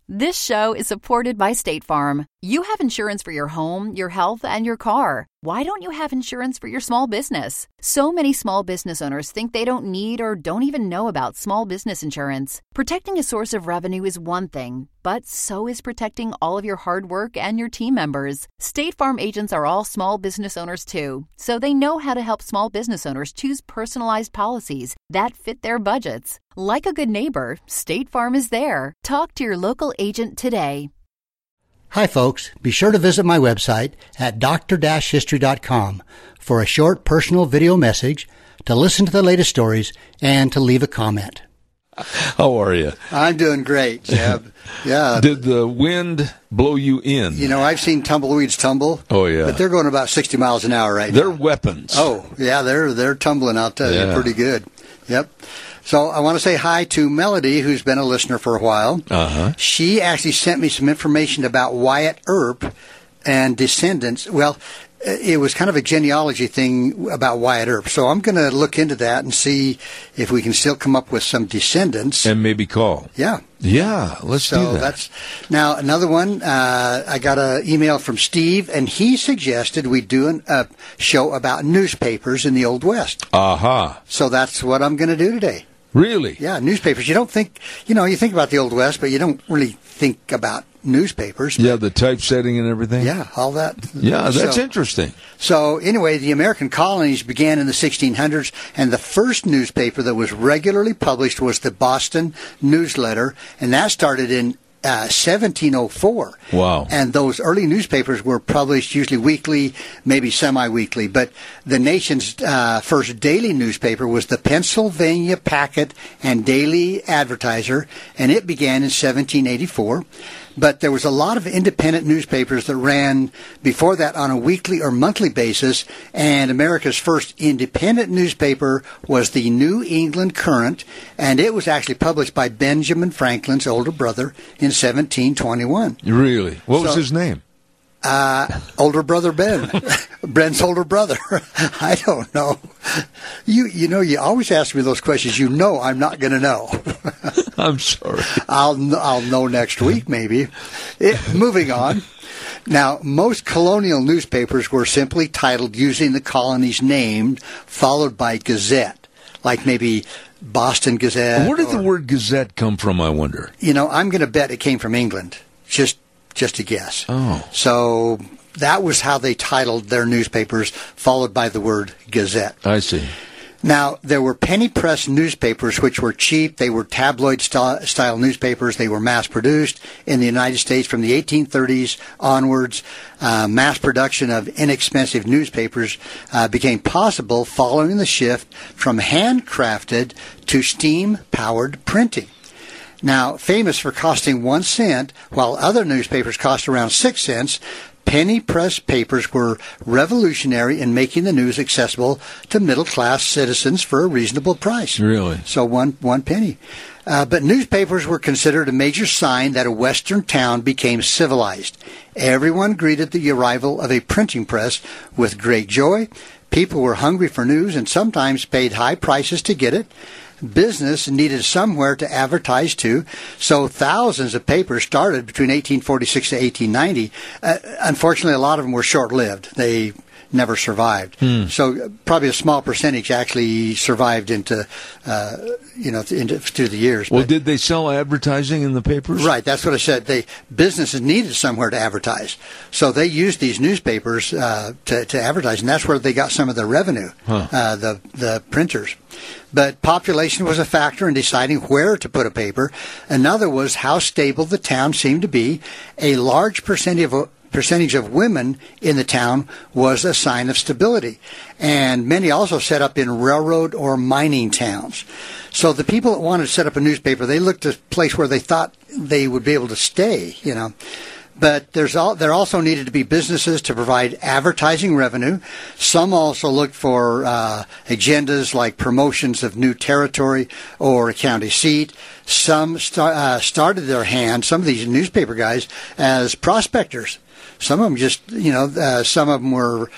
This show is supported by State Farm. You have insurance for your home, your health, and your car. Why don't you have insurance for your small business? So many small business owners think they don't need or don't even know about small business insurance. Protecting a source of revenue is one thing, but so is protecting all of your hard work and your team members. State Farm agents are all small business owners too, so they know how to help small business owners choose personalized policies that fit their budgets. Like a good neighbor, State Farm is there. Talk to your local agent today. Hi, folks. Be sure to visit my website at dr-history.com for a short personal video message, to listen to the latest stories, and to leave a comment. How are you? I'm doing great, Jeb. Yeah. Did the wind blow you in? You know, I've seen tumbleweeds tumble. Oh, yeah. But they're going about 60 miles an hour right now. They're weapons. Oh, yeah, they're tumbling, I'll tell you, pretty good. Yep. So I want to say hi to Melody, who's been a listener for a while. Uh-huh. She actually sent me some information about Wyatt Earp and descendants. Well, it was kind of a genealogy thing about Wyatt Earp. So I'm going to look into that and see if we can still come up with some descendants. And maybe call. Yeah. Yeah, let's do that. So that's now another one. I got an email from Steve, and he suggested we do a show about newspapers in the Old West. Aha. So that's what I'm going to do today. Really? Yeah, newspapers. You don't think, you think about the Old West, but you don't really think about newspapers. Yeah, the typesetting and everything. Yeah, all that. Yeah, that's interesting. So anyway, the American colonies began in the 1600s, and the first newspaper that was regularly published was the Boston Newsletter, and that started in 1704. Wow. And those early newspapers were published usually weekly, maybe semi-weekly. But the nation's first daily newspaper was the Pennsylvania Packet and Daily Advertiser, and it began in 1784. But there was a lot of independent newspapers that ran before that on a weekly or monthly basis, and America's first independent newspaper was the New England Courant, and it was actually published by Benjamin Franklin's older brother in 1721. Really? What was his name? Older brother Ben. Ben's older brother. I don't know. You always ask me those questions. You know I'm not going to know. I'm sorry. I'll know next week, maybe. Moving on. Now, most colonial newspapers were simply titled using the colony's name, followed by Gazette, like maybe Boston Gazette. Where did the word Gazette come from, I wonder? I'm going to bet it came from England. Just a guess. Oh. So that was how they titled their newspapers, followed by the word Gazette. I see. Now, there were penny press newspapers, which were cheap. They were tabloid style newspapers. They were mass-produced in the United States from the 1830s onwards. Mass production of inexpensive newspapers became possible following the shift from handcrafted to steam-powered printing. Now, famous for costing 1 cent, while other newspapers cost around 6 cents, penny press papers were revolutionary in making the news accessible to middle-class citizens for a reasonable price. Really? So one penny. But newspapers were considered a major sign that a Western town became civilized. Everyone greeted the arrival of a printing press with great joy. People were hungry for news and sometimes paid high prices to get it. Business needed somewhere to advertise to, so thousands of papers started between 1846 to 1890. Unfortunately, a lot of them were short-lived. They never survived. So probably a small percentage actually survived into through the years. Well, did they sell advertising in the papers? Right, that's what I said. Businesses needed somewhere to advertise, so they used these newspapers to advertise, and that's where they got some of their revenue. The printers. But population was a factor in deciding where to put a paper. Another was how stable the town seemed to be. A large percentage of women in the town was a sign of stability. And many also set up in railroad or mining towns. So the people that wanted to set up a newspaper, they looked at a place where they thought they would be able to stay, But there also needed to be businesses to provide advertising revenue. Some also looked for agendas like promotions of new territory or a county seat. Some started their hand, some of these newspaper guys, as prospectors. Some of them just, some of them were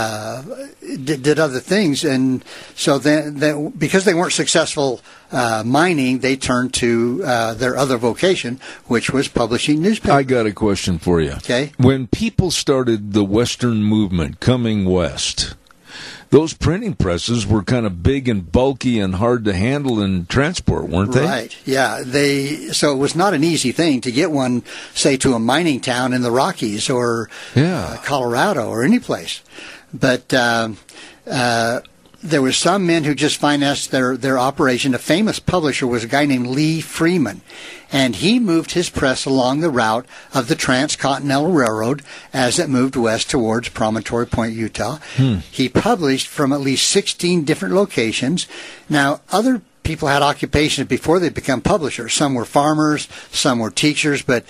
did other things, and so then because they weren't successful mining, they turned to their other vocation, which was publishing newspapers. I got a question for you. Okay. When people started the Western movement coming west, those printing presses were kind of big and bulky and hard to handle and transport, weren't they? Right, yeah. So it was not an easy thing to get one, say, to a mining town in the Rockies or Colorado or any place. But there were some men who just financed their operation. A famous publisher was a guy named Lee Freeman, and he moved his press along the route of the Transcontinental Railroad as it moved west towards Promontory Point, Utah. He published from at least 16 different locations. Now, other people had occupations before they become publishers. Some were farmers, some were teachers, but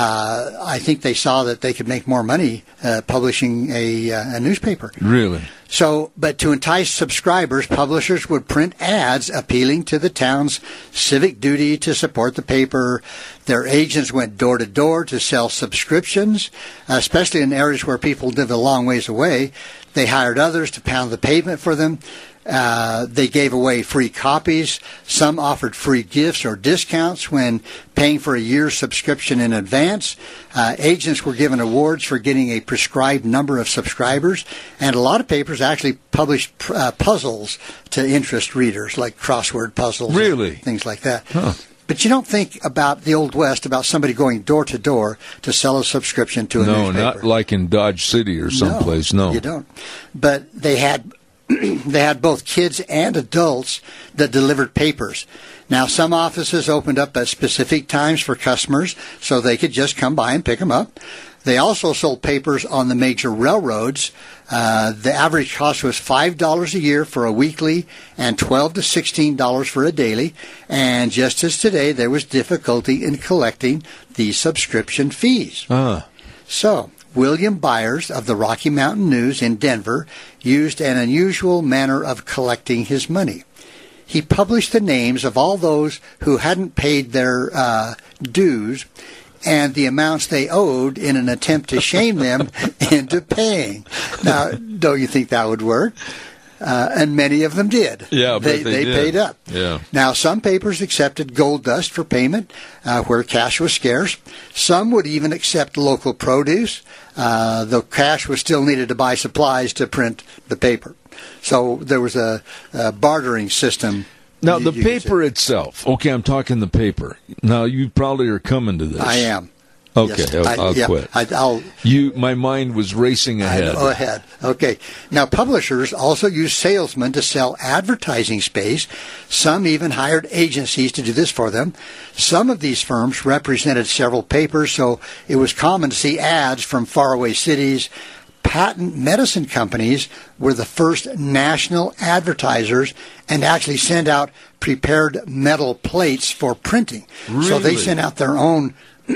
I think they saw that they could make more money publishing a newspaper. Really? So, but to entice subscribers, publishers would print ads appealing to the town's civic duty to support the paper. Their agents went door to door to sell subscriptions, especially in areas where people live a long ways away. They hired others to pound the pavement for them. They gave away free copies. Some offered free gifts or discounts when paying for a year's subscription in advance. Agents were given awards for getting a prescribed number of subscribers. And a lot of papers actually published puzzles to interest readers, like crossword puzzles. Really? And things like that. Huh. But you don't think about the Old West, about somebody going door to door to sell a subscription to a newspaper. No, not like in Dodge City or someplace. No, you don't. But they had both kids and adults that delivered papers. Now, some offices opened up at specific times for customers so they could just come by and pick them up. They also sold papers on the major railroads. The average cost was $5 a year for a weekly and $12 to $16 for a daily. And just as today, there was difficulty in collecting the subscription fees. So, William Byers of the Rocky Mountain News in Denver used an unusual manner of collecting his money. He published the names of all those who hadn't paid their dues and the amounts they owed in an attempt to shame them into paying. Now, don't you think that would work? And many of them did. Yeah, but they did. Paid up. Yeah. Now, some papers accepted gold dust for payment where cash was scarce. Some would even accept local produce, though cash was still needed to buy supplies to print the paper. So there was a bartering system. Now, the paper itself. Okay, I'm talking the paper. Now, you probably are coming to this. I am. Okay, Yes, I'll quit. My mind was racing ahead. Go ahead. Okay. Now, publishers also use salesmen to sell advertising space. Some even hired agencies to do this for them. Some of these firms represented several papers, so it was common to see ads from faraway cities. Patent medicine companies were the first national advertisers and actually sent out prepared metal plates for printing. Really? So they sent out their own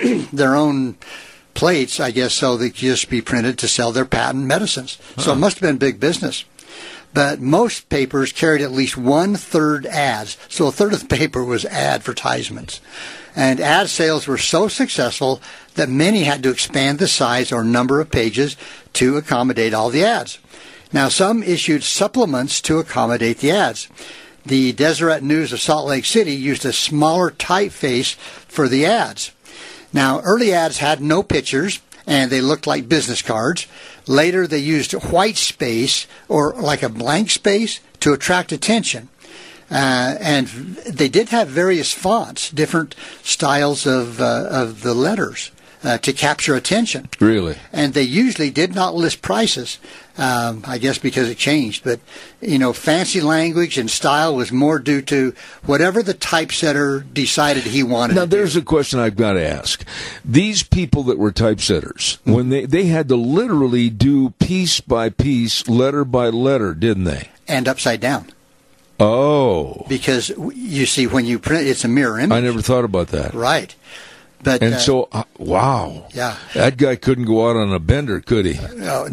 plates, I guess, so they could just be printed to sell their patent medicines. So it must have been big business. But most papers carried at least 1/3 ads. So a third of the paper was advertisements. And ad sales were so successful that many had to expand the size or number of pages to accommodate all the ads. Now, some issued supplements to accommodate the ads. The Deseret News of Salt Lake City used a smaller typeface for the ads. Now, early ads had no pictures, and they looked like business cards. Later, they used white space, or like a blank space, to attract attention. And they did have various fonts, different styles of the letters to capture attention. Really? And they usually did not list prices, I guess because it changed. But, fancy language and style was more due to whatever the typesetter decided he wanted Now, to do. there's a question I've got to ask. These people that were typesetters, when they had to literally do piece by piece, letter by letter, didn't they? And upside down. Oh. Because, you see, when you print, it's a mirror image. I never thought about that. Right. But so, wow. Yeah. That guy couldn't go out on a bender, could he? No.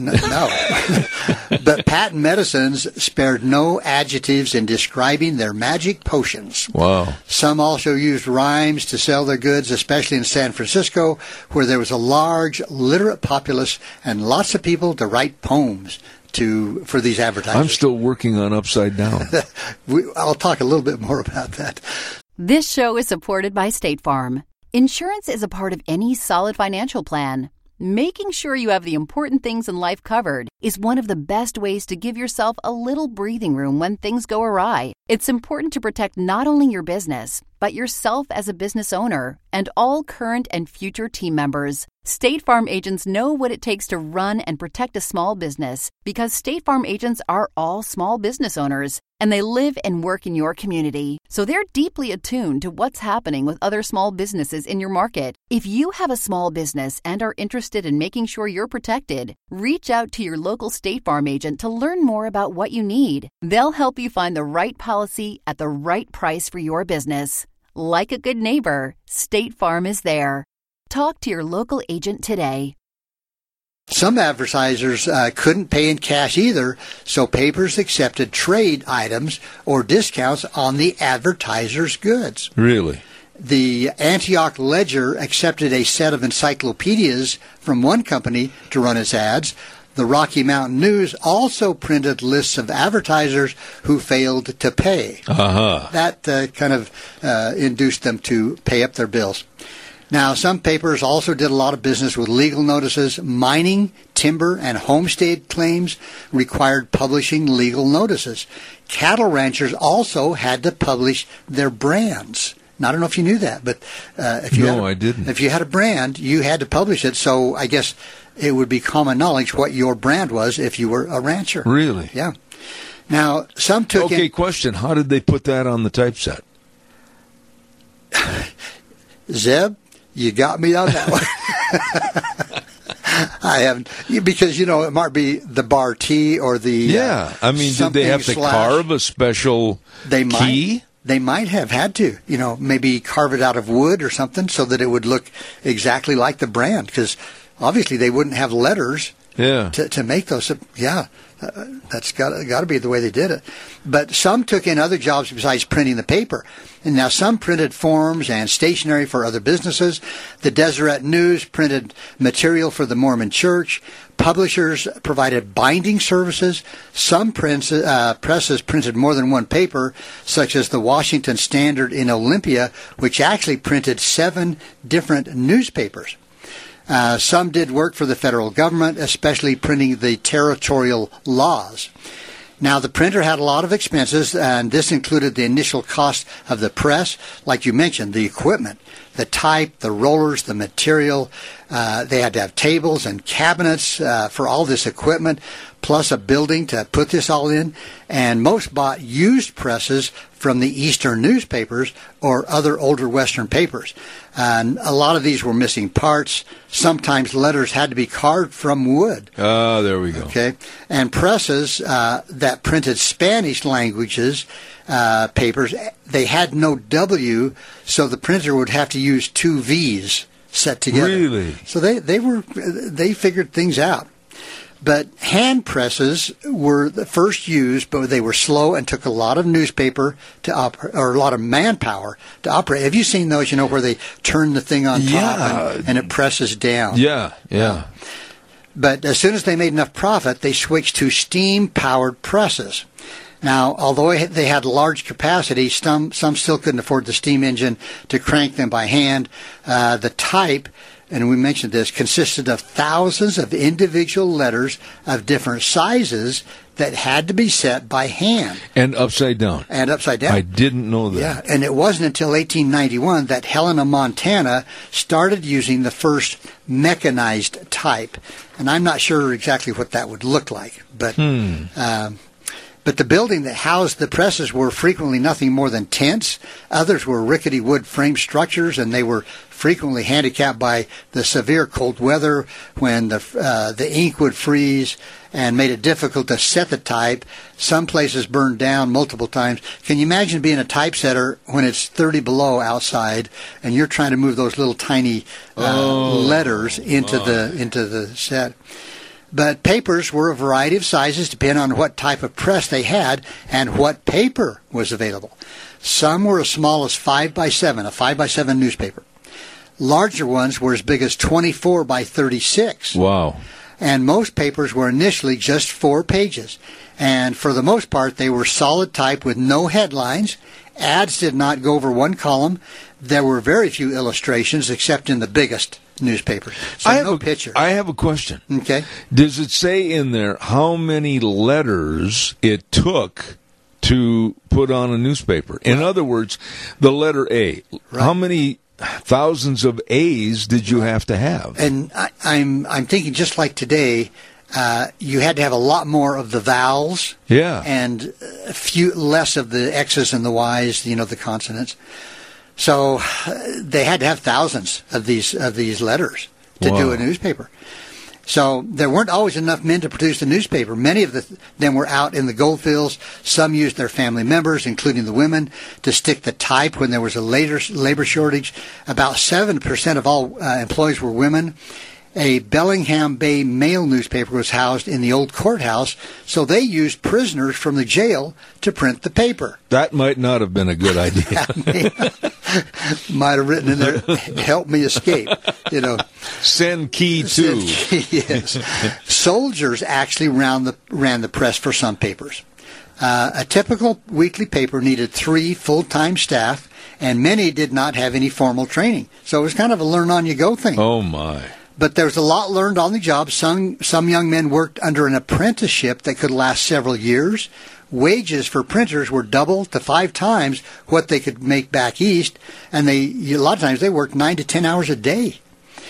But patent medicines spared no adjectives in describing their magic potions. Wow. Some also used rhymes to sell their goods, especially in San Francisco, where there was a large literate populace and lots of people to write poems for these advertisers. I'm still working on Upside Down. I'll talk a little bit more about that. This show is supported by State Farm. Insurance is a part of any solid financial plan. Making sure you have the important things in life covered is one of the best ways to give yourself a little breathing room when things go awry. It's important to protect not only your business, but yourself as a business owner and all current and future team members. State Farm agents know what it takes to run and protect a small business because State Farm agents are all small business owners and they live and work in your community. So they're deeply attuned to what's happening with other small businesses in your market. If you have a small business and are interested in making sure you're protected, reach out to your local State Farm agent to learn more about what you need. They'll help you find the right policy at the right price for your business. Like a good neighbor, State Farm is there. Talk to your local agent today. Some advertisers couldn't pay in cash either, so papers accepted trade items or discounts on the advertiser's goods. Really? The Antioch Ledger accepted a set of encyclopedias from one company to run its ads. The Rocky Mountain News also printed lists of advertisers who failed to pay. That kind of induced them to pay up their bills. Now, some papers also did a lot of business with legal notices. Mining, timber, and homestead claims required publishing legal notices. Cattle ranchers also had to publish their brands. Now, I don't know if you knew that, but I didn't. If you had a brand, you had to publish it. So I guess it would be common knowledge what your brand was if you were a rancher. Really? Yeah. Now, some took Okay, question. How did they put that on the typeset? Zeb, you got me on that one. I haven't, because, it might be the bar T or the... Yeah. I mean, did they have to carve a special key? They might have had to, maybe carve it out of wood or something so that it would look exactly like the brand, because obviously they wouldn't have letters to make those. That's got to be the way they did it. But some took in other jobs besides printing the paper. And now some printed forms and stationery for other businesses. The Deseret News printed material for the Mormon Church. Publishers provided binding services. Some presses printed more than one paper, such as the Washington Standard in Olympia, which actually printed 7 different newspapers. Some did work for the federal government, especially printing the territorial laws. Now, the printer had a lot of expenses, and this included the initial cost of the press, like you mentioned, the equipment, the type, the rollers, the material. They had to have tables and cabinets for all this equipment, plus a building to put this all in. And most bought used presses from the Eastern newspapers or other older Western papers. And a lot of these were missing parts. Sometimes letters had to be carved from wood. Ah, there we go. Okay. And presses that printed Spanish languages papers, they had no W, so the printer would have to use 2 V's set together. Really? So they figured things out. But hand presses were the first used, but they were slow and took a lot of newspaper to operate, or a lot of manpower to operate. Have you seen those, where they turn the thing on top and it presses down? Yeah. But as soon as they made enough profit, they switched to steam-powered presses. Now, although they had large capacity, some still couldn't afford the steam engine to crank them by hand. The type, and we mentioned this, consisted of thousands of individual letters of different sizes that had to be set by hand. And upside down. I didn't know that. Yeah, and it wasn't until 1891 that Helena, Montana started using the first mechanized type. And I'm not sure exactly what that would look like, but But the building that housed the presses were frequently nothing more than tents. Others were rickety wood frame structures, and they were frequently handicapped by the severe cold weather when the ink would freeze and made it difficult to set the type. Some places burned down multiple times. Can you imagine being a typesetter when it's 30 below outside and you're trying to move those little tiny letters into the set? But papers were a variety of sizes depending on what type of press they had and what paper was available. Some were as small as 5 by 7, a 5 by 7 newspaper. Larger ones were as big as 24 by 36. Wow. And most papers were initially just 4 pages. And for the most part, they were solid type with no headlines. Ads did not go over one column. There were very few illustrations except in the biggest newspapers. So no picture. I have a question. Okay. Does it say in there how many letters it took to put on a newspaper? In other words, the letter A. Right. How many thousands of A's did you have to have? And I'm thinking just like today, you had to have a lot more of the vowels. Yeah. And a few less of the X's and the Y's, the consonants. So they had to have thousands of these letters to do a newspaper. So there weren't always enough men to produce the newspaper. Many of them were out in the goldfields. Some used their family members, including the women, to stick the type when there was a labor shortage. About 7% of all employees were women. A Bellingham Bay Mail newspaper was housed in the old courthouse, so they used prisoners from the jail to print the paper. That might not have been a good idea. Might have written in there, "Help me escape," Send key to. Yes. Soldiers actually ran the press for some papers. A typical weekly paper needed 3 full-time staff, and many did not have any formal training. So it was kind of a learn-on-you-go thing. Oh, my. But there was a lot learned on the job. Some young men worked under an apprenticeship that could last several years. Wages for printers were double to 5 times what they could make back east, and a lot of times they worked 9 to 10 hours a day.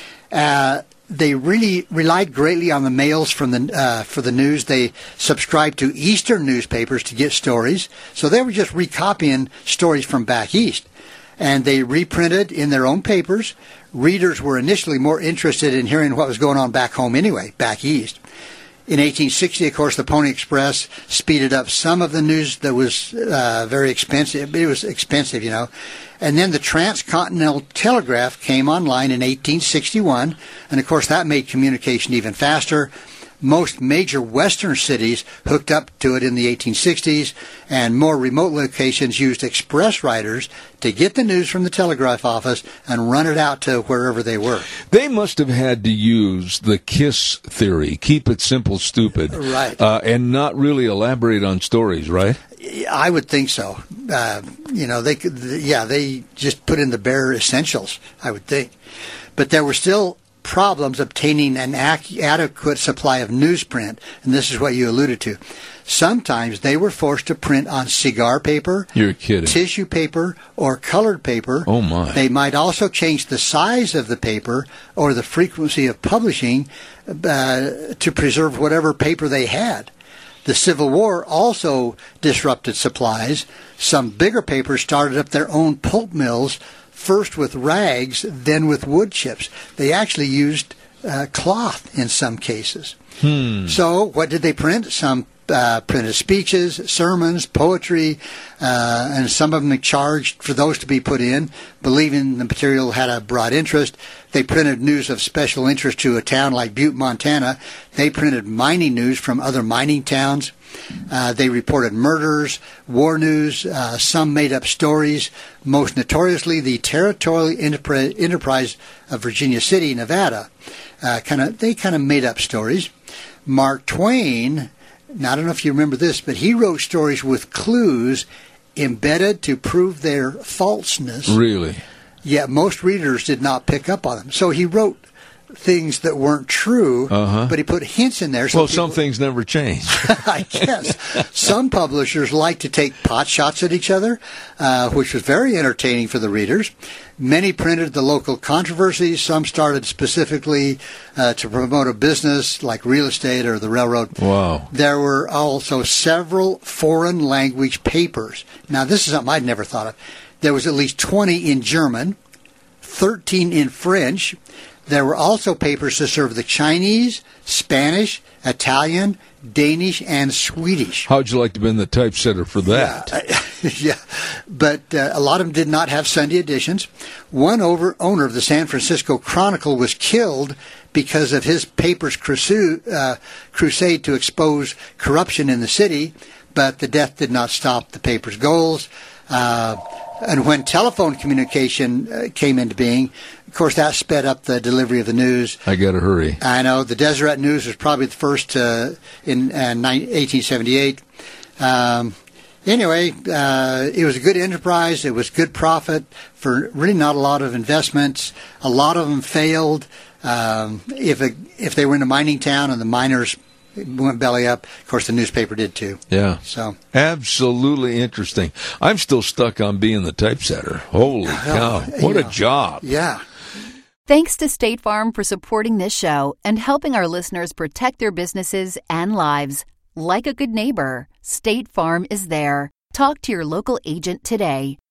They really relied greatly on the mails for the news. They subscribed to Eastern newspapers to get stories, so they were just recopying stories from back east. And they reprinted in their own papers. Readers were initially more interested in hearing what was going on back home anyway, back east. In 1860, of course, the Pony Express speeded up some of the news that was very expensive. It was expensive, And then the Transcontinental Telegraph came online in 1861, and of course that made communication even faster. Most major western cities hooked up to it in the 1860s, and more remote locations used express riders to get the news from the telegraph office and run it out to wherever they were. They must have had to use the KISS theory, keep it simple, stupid, right, and not really elaborate on stories, right? I would think so. They just put in the bare essentials, I would think. But there were still problems obtaining an adequate supply of newsprint, and this is what you alluded to. Sometimes they were forced to print on cigar paper, You're kidding. tissue paper, or colored paper. Oh, my. They might also change the size of the paper or the frequency of publishing to preserve whatever paper they had. The Civil War also disrupted supplies. Some bigger papers started up their own pulp mills, first with rags, then with wood chips. They actually used cloth in some cases. So what did they print? Some printed speeches, sermons, poetry, and some of them charged for those to be put in, believing the material had a broad interest. They printed news of special interest to a town like Butte, Montana. They printed mining news from other mining towns. They reported murders, war news. Some made up stories. Most notoriously, the Territorial Enterprise of Virginia City, Nevada. They kind of made up stories. Mark Twain, I don't know if you remember this, but he wrote stories with clues embedded to prove their falseness. Really? Yet most readers did not pick up on them. So he wrote things that weren't true, but he put hints in there. So some things never change. I guess. Some publishers like to take pot shots at each other, which was very entertaining for the readers. Many printed the local controversies. Some started specifically to promote a business like real estate or the railroad. Wow. There were also several foreign language papers. Now, this is something I'd never thought of. There was at least 20 in German, 13 in French. There were also papers to serve the Chinese, Spanish, Italian, Danish, and Swedish. How'd you like to be the typesetter for that? Yeah, but a lot of them did not have Sunday editions. One owner of the San Francisco Chronicle was killed because of his paper's crusade to expose corruption in the city, but the death did not stop the paper's goals. And when telephone communication came into being, of course, that sped up the delivery of the news. I got to hurry. I know. The Deseret News was probably the first in 1878. Anyway, it was a good enterprise. It was good profit for really not a lot of investments. A lot of them failed. If they were in a mining town and the miners went belly up, of course, the newspaper did too. Yeah. So absolutely interesting. I'm still stuck on being the typesetter. Holy cow. What a job. Yeah. Thanks to State Farm for supporting this show and helping our listeners protect their businesses and lives. Like a good neighbor, State Farm is there. Talk to your local agent today.